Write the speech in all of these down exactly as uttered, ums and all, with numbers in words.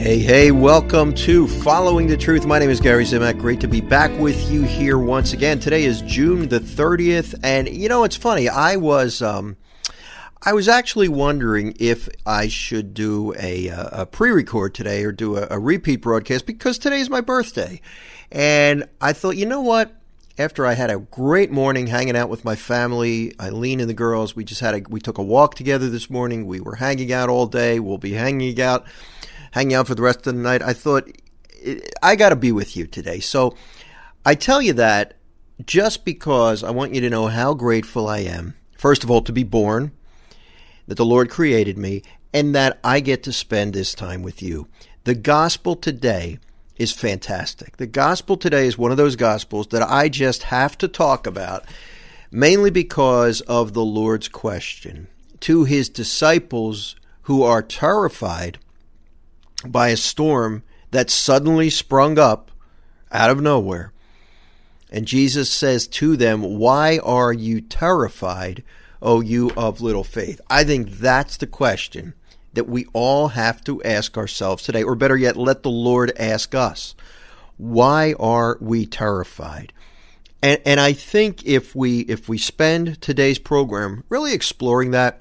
Hey, hey, welcome to Following the Truth. My name is Gary Zimak. Great to be back with you here once again. Today is June the thirtieth, and you know, it's funny. I was um, I was actually wondering if I should do a, a pre-record today or do a, a repeat broadcast because today is my birthday. And I thought, you know what? After I had a great morning hanging out with my family, Eileen and the girls, we just had a, we took a walk together this morning. We were hanging out all day. We'll be hanging out. hanging out for the rest of the night. I thought, I got to be with you today. So I tell you that just because I want you to know how grateful I am, first of all, to be born, that the Lord created me, and that I get to spend this time with you. The gospel today is fantastic. The gospel today is one of those gospels that I just have to talk about, mainly because of the Lord's question to his disciples who are terrified by a storm that suddenly sprung up out of nowhere. And Jesus says to them, "Why are you terrified, O you of little faith?" I think that's the question that we all have to ask ourselves today, or better yet, let the Lord ask us. Why are we terrified? And and I think if we if we spend today's program really exploring that,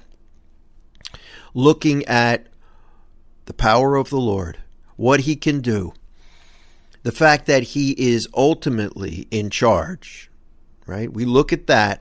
looking at the power of the Lord, what he can do, the fact that he is ultimately in charge, right? We look at that,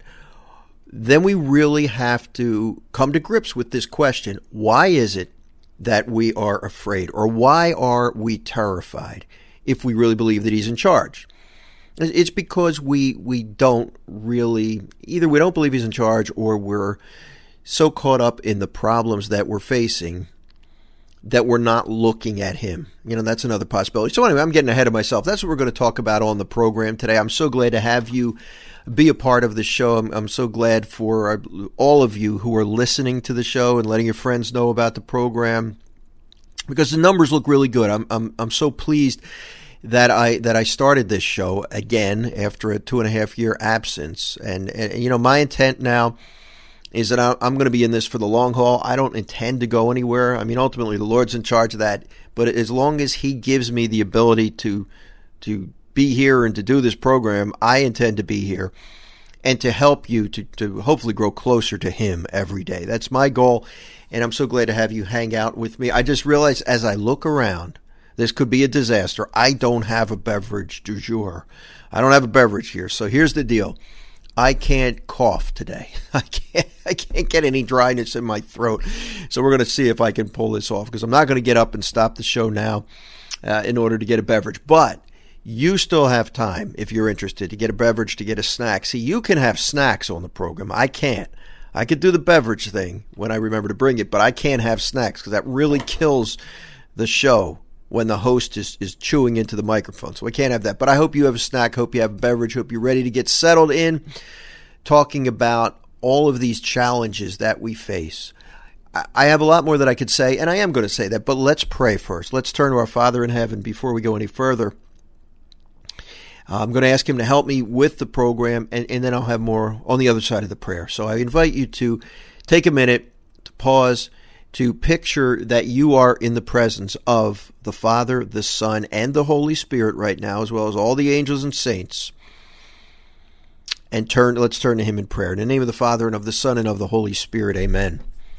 then we really have to come to grips with this question. Why is it that we are afraid, or why are we terrified if we really believe that he's in charge? It's because we we don't really, either we don't believe he's in charge, or we're so caught up in the problems that we're facing that we're not looking at him. You know, that's another possibility. So anyway, I'm getting ahead of myself. That's what we're going to talk about on the program today. I'm so glad to have you be a part of the show. I'm, I'm so glad for all of you who are listening to the show and letting your friends know about the program, because the numbers look really good. I'm I'm I'm so pleased that I that I started this show again after a two and a half year absence. And, and you know, my intent now is that I'm going to be in this for the long haul. I don't intend to go anywhere. I mean, ultimately, the Lord's in charge of that. But as long as he gives me the ability to to be here and to do this program, I intend to be here and to help you to, to hopefully grow closer to him every day. That's my goal, and I'm so glad to have you hang out with me. I just realized as I look around, this could be a disaster. I don't have a beverage du jour. I don't have a beverage here. So here's the deal. I can't cough today. I can't I can't get any dryness in my throat. So we're going to see if I can pull this off, because I'm not going to get up and stop the show now uh, in order to get a beverage. But you still have time, if you're interested, to get a beverage, to get a snack. See, you can have snacks on the program. I can't. I could do the beverage thing when I remember to bring it, but I can't have snacks because that really kills the show when the host is, is chewing into the microphone. So I can't have that. But I hope you have a snack. Hope you have a beverage. Hope you're ready to get settled in, talking about all of these challenges that we face. I, I have a lot more that I could say, and I am going to say that. But let's pray first. Let's turn to our Father in heaven before we go any further. Uh, I'm going to ask him to help me with the program, and, and then I'll have more on the other side of the prayer. So I invite you to take a minute to pause, to picture that you are in the presence of the Father, the Son, and the Holy Spirit right now, as well as all the angels and saints. And turn. Let's turn to him in prayer. In the name of the Father, and of the Son, and of the Holy Spirit, amen.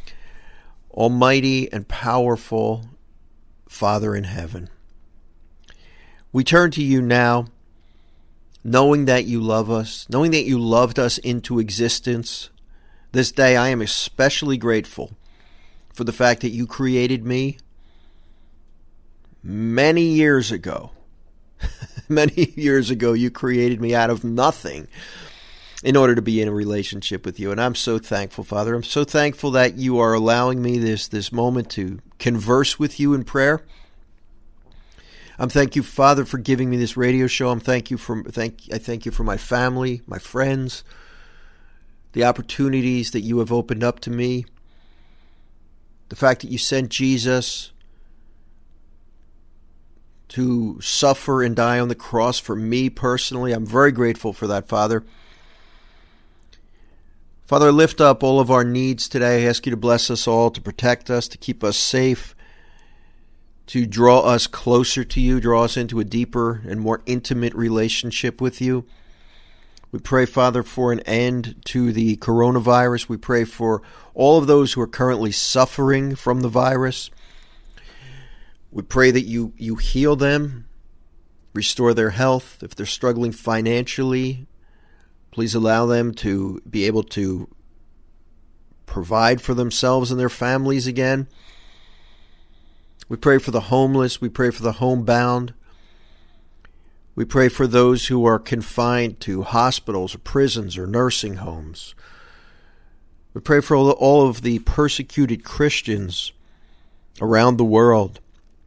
Almighty and powerful Father in heaven, we turn to you now, knowing that you love us, knowing that you loved us into existence. This day I am especially grateful for the fact that you created me many years ago. Many years ago, you created me out of nothing in order to be in a relationship with you. And I'm so thankful, Father. I'm so thankful that you are allowing me this, this moment to converse with you in prayer. I'm thank you, Father, for giving me this radio show. I'm thank you for thank I thank you for my family, my friends, the opportunities that you have opened up to me. The fact that you sent Jesus to suffer and die on the cross for me personally. I'm very grateful for that, Father. Father, I lift up all of our needs today. I ask you to bless us all, to protect us, to keep us safe, to draw us closer to you, draw us into a deeper and more intimate relationship with you. We pray, Father, for an end to the coronavirus. We pray for all of those who are currently suffering from the virus. We pray that you, you heal them, restore their health. If they're struggling financially, please allow them to be able to provide for themselves and their families again. We pray for the homeless. We pray for the homebound. We pray for those who are confined to hospitals or prisons or nursing homes. We pray for all, all of the persecuted Christians around the world.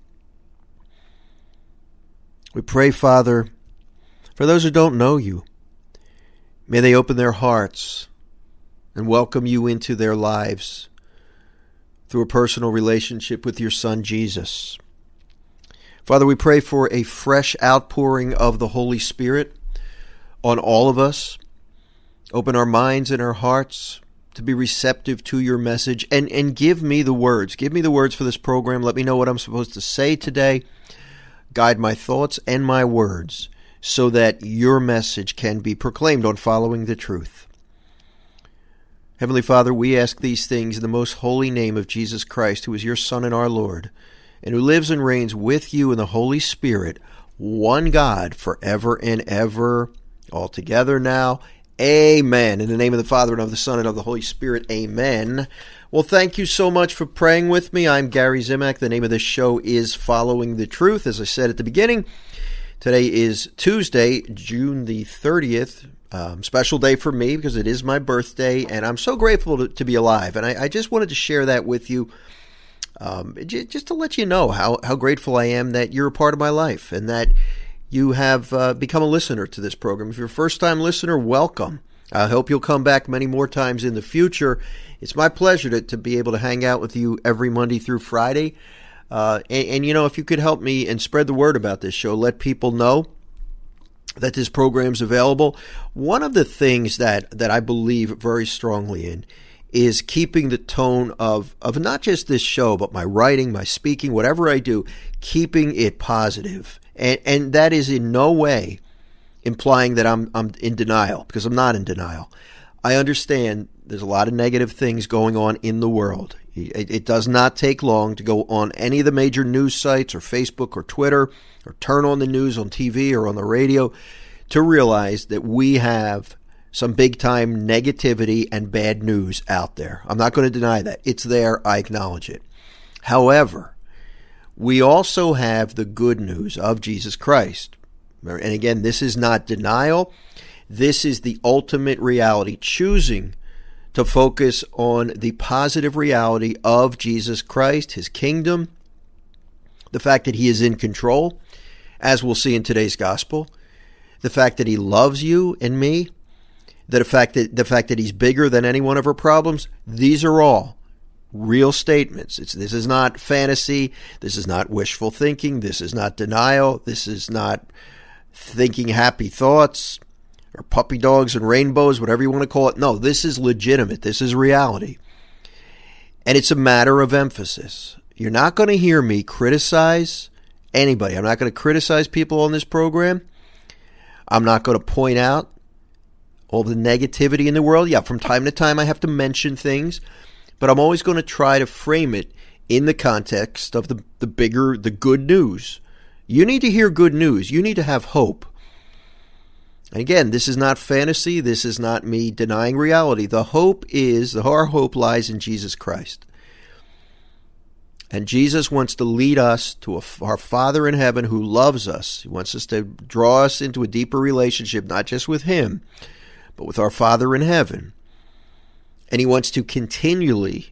We pray, Father, for those who don't know you. May they open their hearts and welcome you into their lives through a personal relationship with your Son, Jesus. Father, we pray for a fresh outpouring of the Holy Spirit on all of us. Open our minds and our hearts to be receptive to your message, and, and give me the words. Give me the words for this program. Let me know what I'm supposed to say today. Guide my thoughts and my words so that your message can be proclaimed on Following the Truth. Heavenly Father, we ask these things in the most holy name of Jesus Christ, who is your Son and our Lord, and who lives and reigns with you in the Holy Spirit, one God, forever and ever. All together now. Amen. In the name of the Father, and of the Son, and of the Holy Spirit. Amen. Well, thank you so much for praying with me. I'm Gary Zimak. The name of this show is Following the Truth. As I said at the beginning, today is Tuesday, June the thirtieth. Um, special day for me because it is my birthday, and I'm so grateful to, to be alive. And I, I just wanted to share that with you, um, j- just to let you know how, how grateful I am that you're a part of my life and that you have uh, become a listener to this program. If you're a first-time listener, welcome. I hope you'll come back many more times in the future. It's my pleasure to, to be able to hang out with you every Monday through Friday. Uh, and, and, you know, if you could help me and spread the word about this show, let people know that this program's available. One of the things that, that I believe very strongly in is keeping the tone of, of not just this show, but my writing, my speaking, whatever I do, keeping it positive. And, and that is in no way implying that I'm, I'm in denial, because I'm not in denial. I understand there's a lot of negative things going on in the world. It, it does not take long to go on any of the major news sites or Facebook or Twitter or turn on the news on T V or on the radio to realize that we have some big-time negativity and bad news out there. I'm not going to deny that. It's there. I acknowledge it. However, we also have the good news of Jesus Christ. And again, this is not denial. This is the ultimate reality, choosing to focus on the positive reality of Jesus Christ, his kingdom, the fact that he is in control, as we'll see in today's gospel, the fact that he loves you and me, the fact that the fact that he's bigger than any one of our problems. These are all real statements. It's, this is not fantasy. This is not wishful thinking. This is not denial. This is not thinking happy thoughts or puppy dogs and rainbows, whatever you want to call it. No, this is legitimate. This is reality. And it's a matter of emphasis. You're not going to hear me criticize anybody. I'm not going to criticize people on this program. I'm not going to point out all the negativity in the world. Yeah, from time to time I have to mention things, but I'm always going to try to frame it in the context of the, the bigger, the good news. You need to hear good news. You need to have hope. And again, this is not fantasy. This is not me denying reality. The hope is, our hope lies in Jesus Christ. And Jesus wants to lead us to a, our Father in heaven who loves us. He wants us to draw us into a deeper relationship, not just with him, but with our Father in heaven. And he wants to continually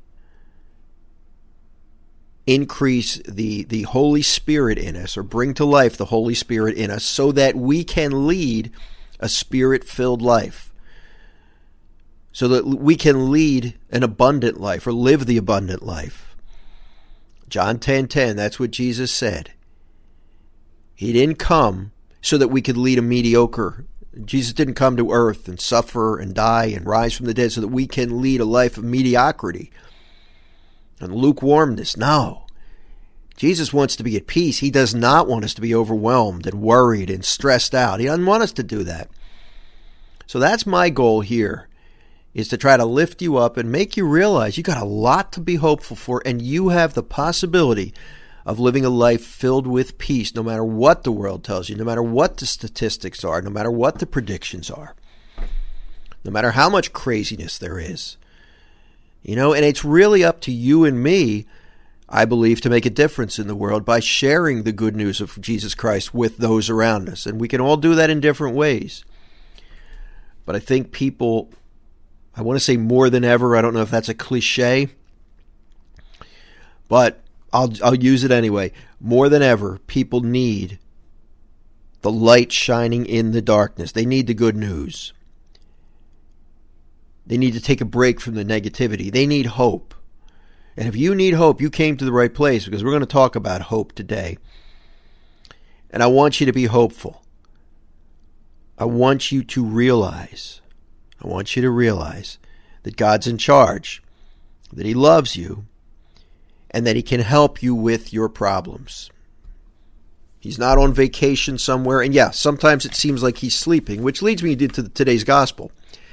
increase the, the Holy Spirit in us, or bring to life the Holy Spirit in us, so that we can lead a Spirit-filled life, so that we can lead an abundant life, or live the abundant life. John ten ten, that's what Jesus said. He didn't come so that we could lead a mediocre. Jesus didn't come to earth and suffer and die and rise from the dead so that we can lead a life of mediocrity and lukewarmness. No. Jesus wants to be at peace. He does not want us to be overwhelmed and worried and stressed out. He doesn't want us to do that. So that's my goal here, is to try to lift you up and make you realize you got a lot to be hopeful for, and you have the possibility of living a life filled with peace, no matter what the world tells you, no matter what the statistics are, no matter what the predictions are, no matter how much craziness there is. You know, and it's really up to you and me, I believe, to make a difference in the world by sharing the good news of Jesus Christ with those around us. And we can all do that in different ways. But I think people, I want to say more than ever, I don't know if that's a cliche, but I'll I'll use it anyway. More than ever, people need the light shining in the darkness. They need the good news. They need to take a break from the negativity. They need hope. And if you need hope, you came to the right place, because we're going to talk about hope today. And I want you to be hopeful. I want you to realize, I want you to realize that God's in charge, that He loves you, and that He can help you with your problems. He's not on vacation somewhere. And yeah, sometimes it seems like He's sleeping, which leads me to today's gospel.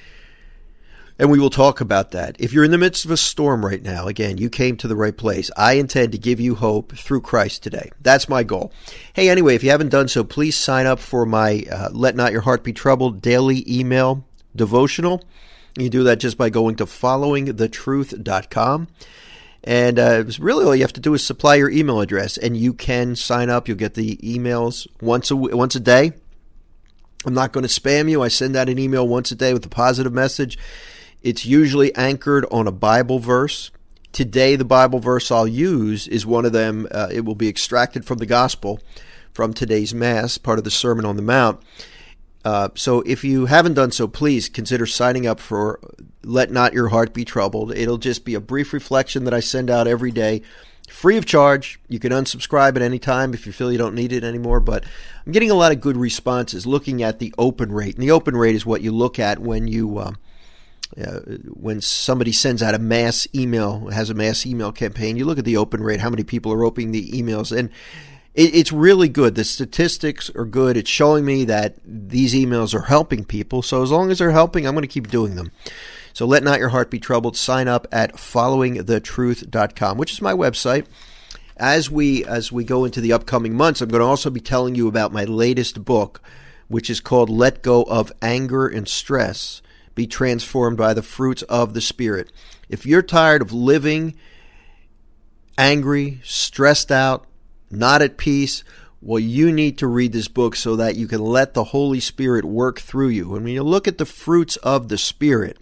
And we will talk about that. If you're in the midst of a storm right now, again, you came to the right place. I intend to give you hope through Christ today. That's my goal. Hey, anyway, if you haven't done so, please sign up for my uh, Let Not Your Heart Be Troubled daily email devotional. You do that just by going to following the truth dot com. And uh, really all you have to do is supply your email address, and you can sign up. You'll get the emails once a, once a day. I'm not going to spam you. I send out an email once a day with a positive message. It's usually anchored on a Bible verse. Today, the Bible verse I'll use is one of them. Uh, it will be extracted from the gospel from today's Mass, part of the Sermon on the Mount. Uh, so if you haven't done so, please consider signing up for Let Not Your Heart Be Troubled. It'll just be a brief reflection that I send out every day, free of charge. You can unsubscribe at any time if you feel you don't need it anymore, but I'm getting a lot of good responses looking at the open rate. And the open rate is what you look at when you... Uh, Uh, when somebody sends out a mass email, has a mass email campaign, you look at the open rate, how many people are opening the emails, and it, it's really good. The statistics are good. It's showing me that these emails are helping people, so as long as they're helping, I'm going to keep doing them. So let not your heart be troubled. Sign up at following the truth dot com, which is my website. As we, as we go into the upcoming months, I'm going to also be telling you about my latest book, which is called Let Go of Anger and Stress. Be transformed by the fruits of the Spirit. If you're tired of living angry, stressed out, not at peace, well, you need to read this book so that you can let the Holy Spirit work through you. And when you look at the fruits of the Spirit,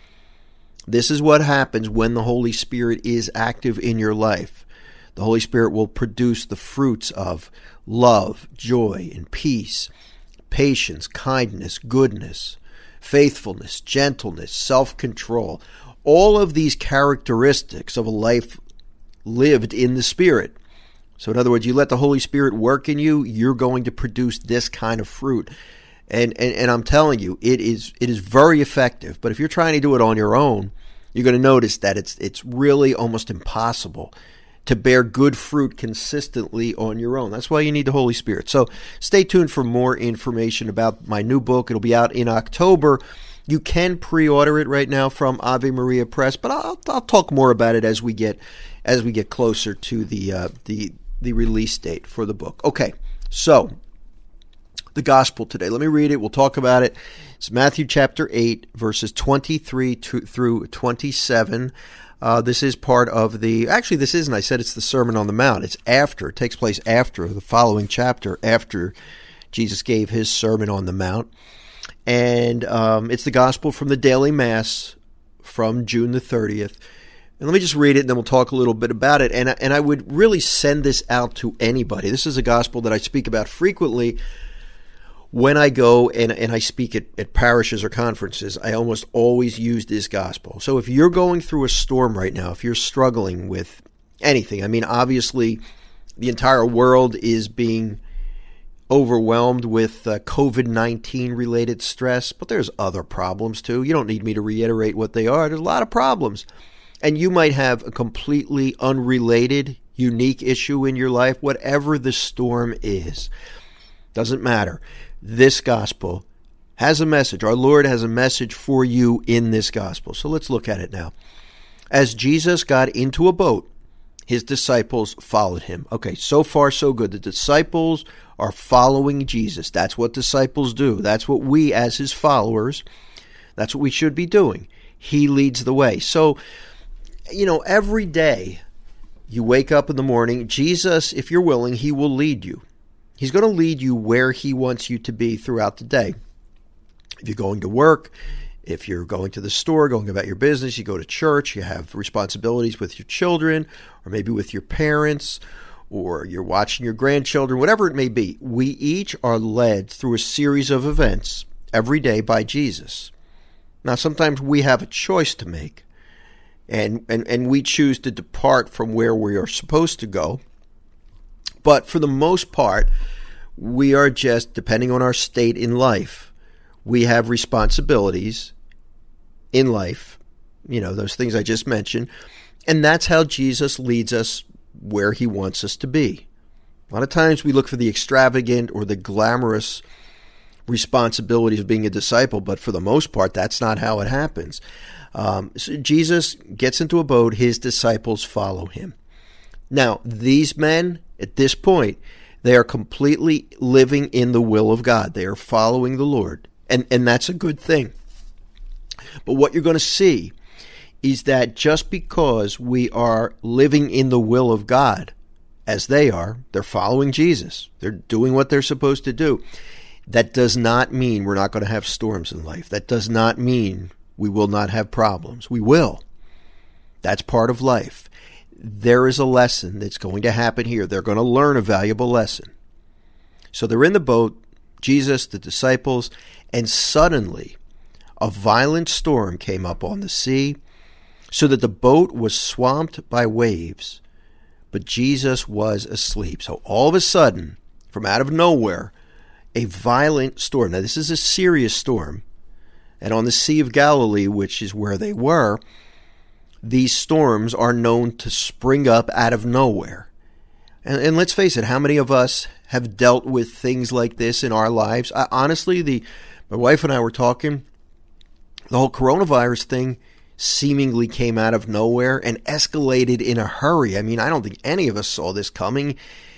this is what happens when the Holy Spirit is active in your life. The Holy Spirit will produce the fruits of love, joy, and peace, patience, kindness, goodness, faithfulness, gentleness, self-control, all of these characteristics of a life lived in the Spirit. So in other words, you let the Holy Spirit work in you, you're going to produce this kind of fruit. And, and and I'm telling you, it is it is very effective. But if you're trying to do it on your own, you're going to notice that it's it's really almost impossible to bear good fruit consistently on your own. That's why you need the Holy Spirit. So stay tuned for more information about my new book. It'll be out in October. You can pre-order it right now from Ave Maria Press, but I'll, I'll talk more about it as we get as we get closer to the uh, the the release date for the book. Okay, so the gospel today. Let me read it. We'll talk about it. It's Matthew chapter eight, verses twenty-three to, through twenty-seven. Uh, this is part of the, actually this isn't, I said it's the Sermon on the Mount. It's after, it takes place after, the following chapter, after Jesus gave his Sermon on the Mount. And um, it's the gospel from the daily Mass from June the thirtieth. And let me just read it, and then we'll talk a little bit about it. And, and I would really send this out to anybody. This is a gospel that I speak about frequently when I go and, and I speak at, at parishes or conferences. I almost always use this gospel. So if you're going through a storm right now, if you're struggling with anything, I mean, obviously the entire world is being overwhelmed with uh, covid nineteen related stress, but there's other problems too. You don't need me to reiterate what they are. There's a lot of problems. And you might have a completely unrelated unique issue in your life, whatever the storm is, doesn't matter. This gospel has a message. Our Lord has a message for you in this gospel. So let's look at it now. As Jesus got into a boat, his disciples followed him. Okay, so far so good. The disciples are following Jesus. That's what disciples do. That's what we as his followers, that's what we should be doing. He leads the way. So, you know, every day you wake up in the morning, Jesus, if you're willing, he will lead you. He's going to lead you where he wants you to be throughout the day. If you're going to work, if you're going to the store, going about your business, you go to church, you have responsibilities with your children, or maybe with your parents, or you're watching your grandchildren, whatever it may be, we each are led through a series of events every day by Jesus. Now, sometimes we have a choice to make, and, and, and we choose to depart from where we are supposed to go. But for the most part, we are just, depending on our state in life, we have responsibilities in life, you know, those things I just mentioned, and that's how Jesus leads us where he wants us to be. A lot of times we look for the extravagant or the glamorous responsibilities of being a disciple, but for the most part, that's not how it happens. Um, so Jesus gets into a boat, his disciples follow him. Now, these men, at this point, they are completely living in the will of God. They are following the Lord, and, and that's a good thing. But what you're going to see is that just because we are living in the will of God, as they are, they're following Jesus. They're doing what they're supposed to do. That does not mean we're not going to have storms in life. That does not mean we will not have problems. We will. That's part of life. There is a lesson that's going to happen here. They're going to learn a valuable lesson. So they're in the boat, Jesus, the disciples, and suddenly a violent storm came up on the sea, so that the boat was swamped by waves, but Jesus was asleep. So all of a sudden, from out of nowhere, a violent storm. Now, this is a serious storm. And on the Sea of Galilee, which is where they were, these storms are known to spring up out of nowhere. And, and let's face it, how many of us have dealt with things like this in our lives? I, honestly, the my wife and I were talking. The whole coronavirus thing seemingly came out of nowhere and escalated in a hurry. I mean, I don't think any of us saw this coming,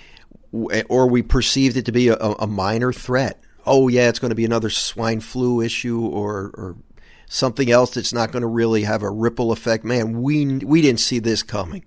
or we perceived it to be a, a minor threat. Oh, yeah, it's going to be another swine flu issue or, or something else that's not going to really have a ripple effect. Man, we we didn't see this coming.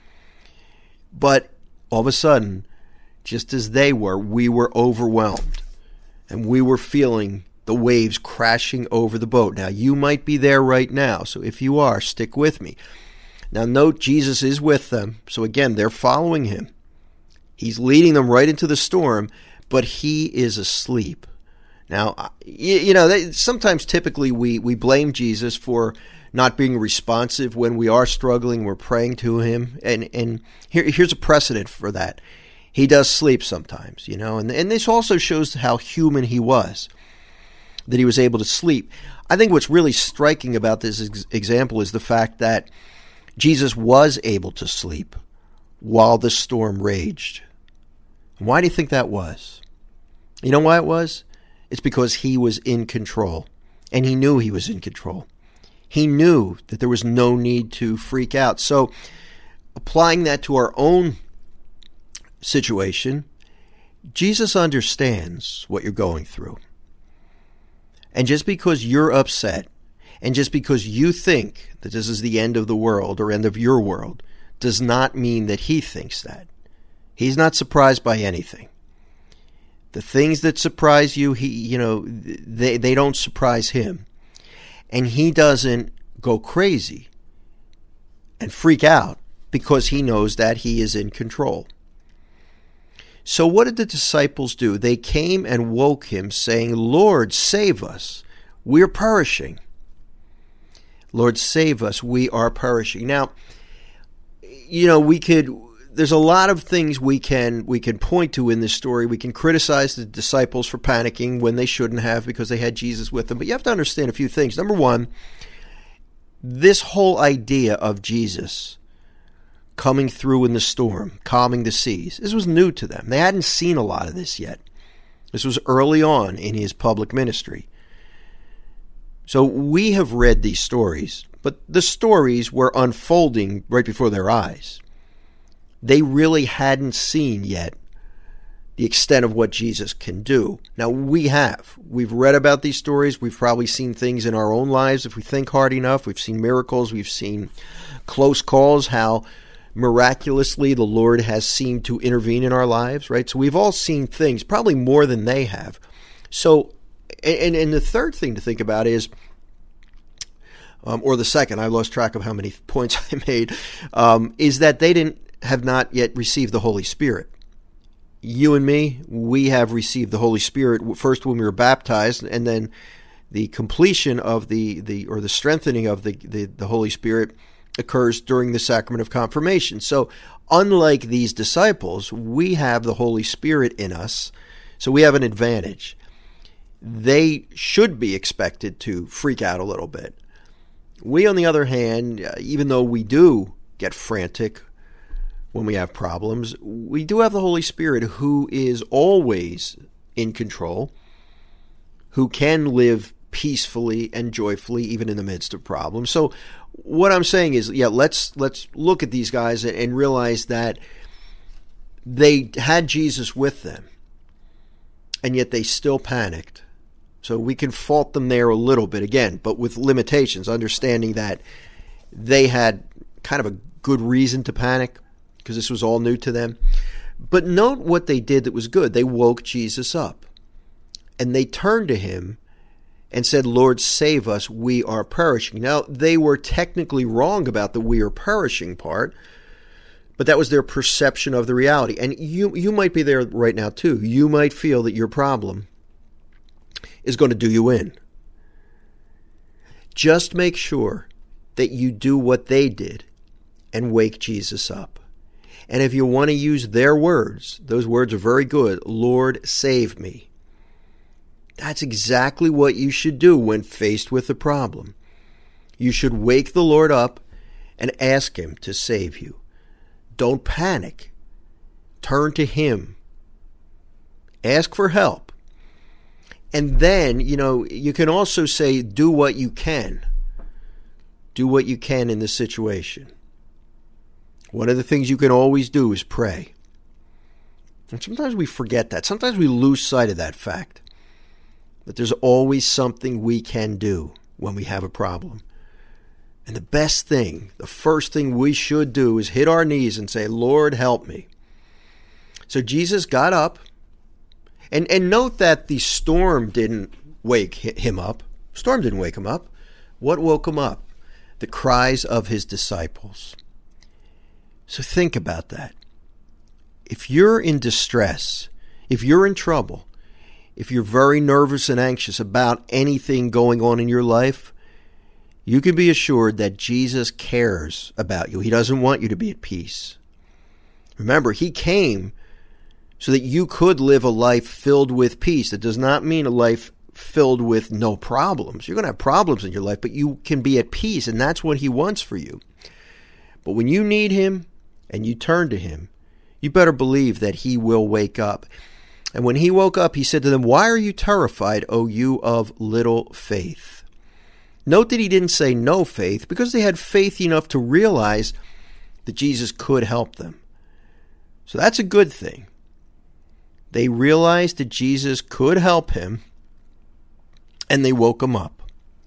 But all of a sudden, just as they were, we were overwhelmed. And we were feeling the waves crashing over the boat. Now, you might be there right now. So if you are, stick with me. Now, note Jesus is with them. So again, they're following him. He's leading them right into the storm, but he is asleep. Now, you, you know, they, sometimes typically we, we blame Jesus for not being responsive when we are struggling, we're praying to him. And, and here, here's a precedent for that. He does sleep sometimes, you know, and, and this also shows how human he was, that he was able to sleep. I think what's really striking about this ex- example is the fact that Jesus was able to sleep while the storm raged. Why do you think that was? You know why it was? It's because he was in control, and he knew he was in control. He knew that there was no need to freak out. So applying that to our own situation, Jesus understands what you're going through. And just because you're upset, and just because you think that this is the end of the world or end of your world, does not mean that he thinks that. He's not surprised by anything. The things that surprise you, he, you know, they, they don't surprise him. And he doesn't go crazy and freak out because he knows that he is in control. So what did the disciples do? They came and woke him, saying, "Lord, save us. We're perishing." Lord, save us. We are perishing. Now, you know, we could... There's a lot of things we can we can point to in this story. We can criticize the disciples for panicking when they shouldn't have because they had Jesus with them. But you have to understand a few things. Number one, this whole idea of Jesus coming through in the storm, calming the seas. This was new to them. They hadn't seen a lot of this yet. This was early on in his public ministry. So we have read these stories, but the stories were unfolding right before their eyes. They really hadn't seen yet the extent of what Jesus can do. Now, we have. We've read about these stories. We've probably seen things in our own lives if we think hard enough. We've seen miracles. We've seen close calls, how miraculously the Lord has seemed to intervene in our lives, right? So we've all seen things, probably more than they have. So, and, and the third thing to think about is, um, or the second, I lost track of how many points I made, um, is that they didn't have not yet received the Holy Spirit. You and me, we have received the Holy Spirit first when we were baptized, and then the completion of the, the or the strengthening of the, the, the Holy Spirit occurs during the sacrament of confirmation. So unlike these disciples, we have the Holy Spirit in us, so we have an advantage. They should be expected to freak out a little bit. We, on the other hand, even though we do get frantic when we have problems, we do have the Holy Spirit who is always in control, who can live peacefully and joyfully even in the midst of problems. So what I'm saying is, yeah, let's let's look at these guys and realize that they had Jesus with them, and yet they still panicked. So we can fault them there a little bit again, but with limitations, understanding that they had kind of a good reason to panic, because this was all new to them. But note what they did that was good. They woke Jesus up, and they turned to him and said, "Lord, save us, we are perishing." Now, they were technically wrong about the "we are perishing" part, but that was their perception of the reality. And you, you might be there right now, too. You might feel that your problem is going to do you in. Just make sure that you do what they did and wake Jesus up. And if you want to use their words, those words are very good. "Lord, save me." That's exactly what you should do when faced with a problem. You should wake the Lord up and ask him to save you. Don't panic. Turn to him. Ask for help. And then, you know, you can also say, do what you can. Do what you can in the situation. One of the things you can always do is pray. And sometimes we forget that. Sometimes we lose sight of that fact. But there's always something we can do when we have a problem. And the best thing, the first thing we should do is hit our knees and say, "Lord, help me." So Jesus got up. And, and note that the storm didn't wake him up. Storm didn't wake him up. What woke him up? The cries of his disciples. So think about that. If you're in distress, if you're in trouble, if you're very nervous and anxious about anything going on in your life, you can be assured that Jesus cares about you. He doesn't want you to be at peace. Remember, he came so that you could live a life filled with peace. That does not mean a life filled with no problems. You're going to have problems in your life, but you can be at peace, and that's what he wants for you. But when you need him and you turn to him, you better believe that he will wake up. And when he woke up, he said to them, "Why are you terrified, O you of little faith?" Note that he didn't say no faith, because they had faith enough to realize that Jesus could help them. So that's a good thing. They realized that Jesus could help him, and they woke him up.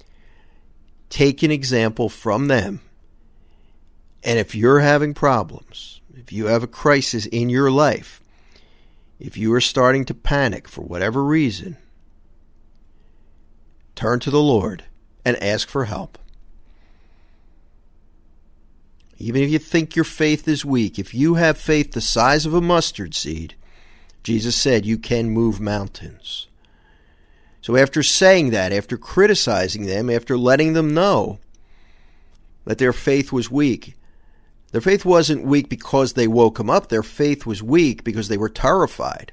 Take an example from them. And if you're having problems, if you have a crisis in your life, if you are starting to panic for whatever reason, turn to the Lord and ask for help. Even if you think your faith is weak, if you have faith the size of a mustard seed, Jesus said you can move mountains. So after saying that, after criticizing them, after letting them know that their faith was weak, their faith wasn't weak because they woke him up. Their faith was weak because they were terrified.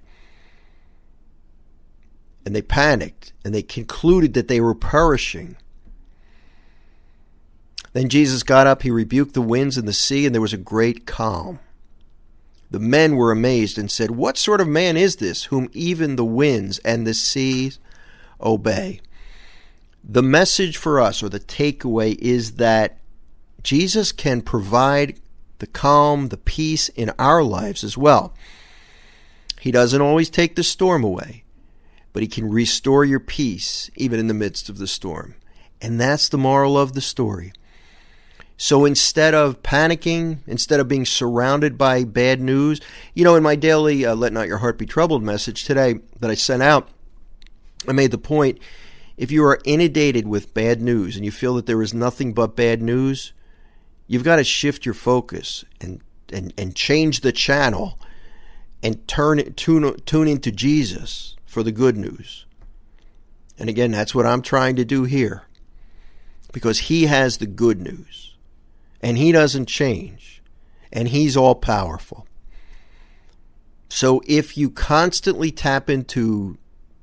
And they panicked, and they concluded that they were perishing. Then Jesus got up, he rebuked the winds and the sea, and there was a great calm. The men were amazed and said, "What sort of man is this, whom even the winds and the seas obey?" The message for us, or the takeaway, is that Jesus can provide the calm, the peace in our lives as well. He doesn't always take the storm away, but he can restore your peace even in the midst of the storm. And that's the moral of the story. So instead of panicking, instead of being surrounded by bad news, you know, in my daily uh, Let Not Your Heart Be Troubled message today that I sent out, I made the point, if you are inundated with bad news and you feel that there is nothing but bad news, you've got to shift your focus and, and, and change the channel and turn tune, tune into Jesus for the good news. And again, that's what I'm trying to do here, because he has the good news and he doesn't change and he's all powerful. So if you constantly tap into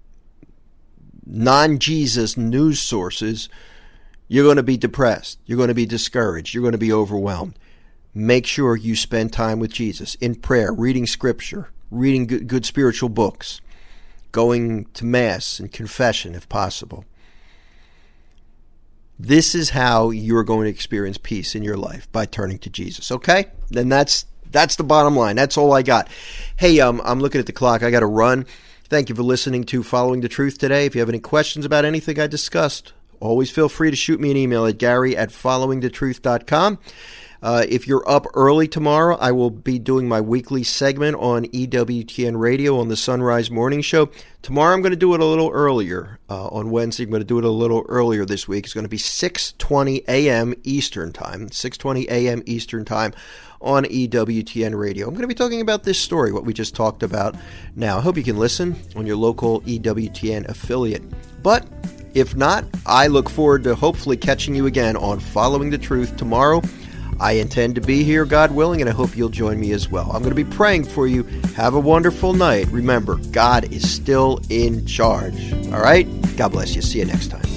non-Jesus news sources, you're going to be depressed. You're going to be discouraged. You're going to be overwhelmed. Make sure you spend time with Jesus in prayer, reading scripture, reading good, good spiritual books, going to mass and confession if possible. This is how you're going to experience peace in your life, by turning to Jesus. Okay? Then that's that's the bottom line. That's all I got. Hey, um, I'm looking at the clock. I got to run. Thank you for listening to Following the Truth today. If you have any questions about anything I discussed, always feel free to shoot me an email at gary at following the truth dot com. Uh, if you're up early tomorrow, I will be doing my weekly segment on E W T N Radio on the Sunrise Morning Show. Tomorrow I'm going to do it a little earlier. Uh, on Wednesday, I'm going to do it a little earlier this week. It's going to be six twenty a.m. Eastern Time, six twenty a.m. Eastern Time on E W T N Radio. I'm going to be talking about this story, what we just talked about now. I hope you can listen on your local E W T N affiliate. But if not, I look forward to hopefully catching you again on Following the Truth tomorrow. I intend to be here, God willing, and I hope you'll join me as well. I'm going to be praying for you. Have a wonderful night. Remember, God is still in charge. All right? God bless you. See you next time.